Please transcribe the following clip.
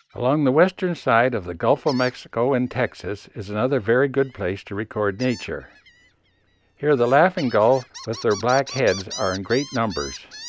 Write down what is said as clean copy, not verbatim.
Along the western side of the Gulf of Mexico and Texas is another very good place to record nature. Here the laughing gull with their black heads are in great numbers.